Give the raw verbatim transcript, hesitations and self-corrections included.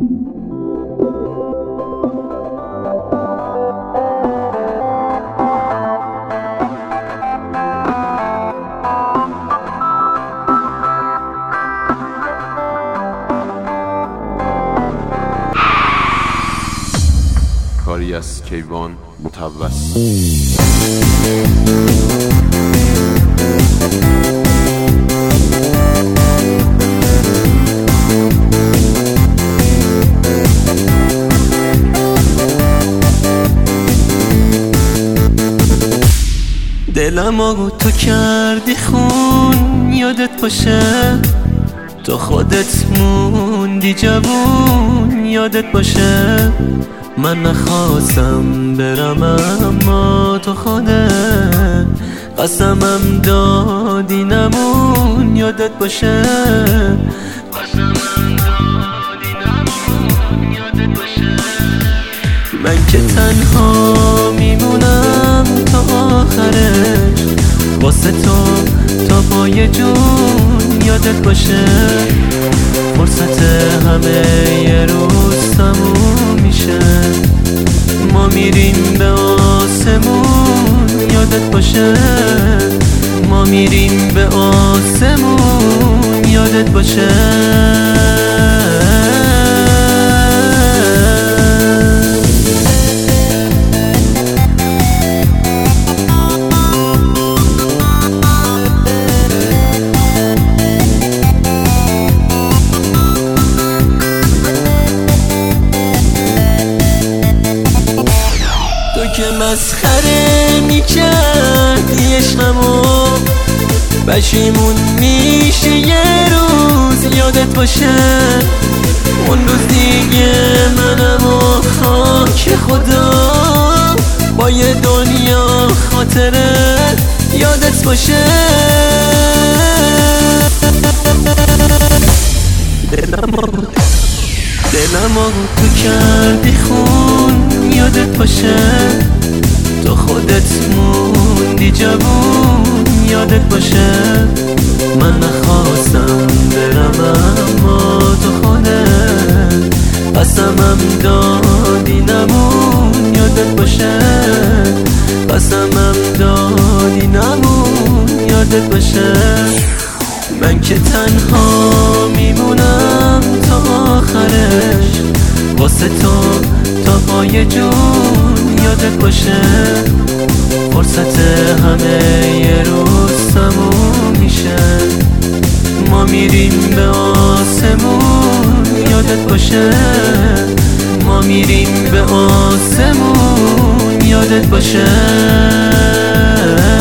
کاری از کیوان متوسط. دلمو تو کردی خون، یادت باشه تو خودت موندی جوون، یادت باشه من نخواستم برم اما تو خودت قسمم دادی نمون، یادت باشه قسمم دادی نمون، یادت باشه من که تنها میمونم تا آخرش واسه تو تا پای جون، یادت باشه فرصت همه یه روز تموم میشه، ما میریم به آسمون، یادت باشه ما میریم به آسمون، یادت باشه که مسخره میکردی عشقمو، پشیمون میشه یه روز، یادت باشه اون روز دیگه منم و خاک خدا با یه دنیا خاطره، یادت باشه دلمو تو کردی خون، یادت باشه تو خودت موندی جوون، یادت باشه من نخواستم برم اما تو خودت قسمم دادی نمون، یادت باشه قسمم دادی نمون، یادت باشه من که تنها میمونم تا آخرش واسه تو تا پای جون، یادت باشه فرصت همه یه روز تموم میشه، ما میریم به آسمون، یادت باشه ما میریم به آسمون، یادت باشه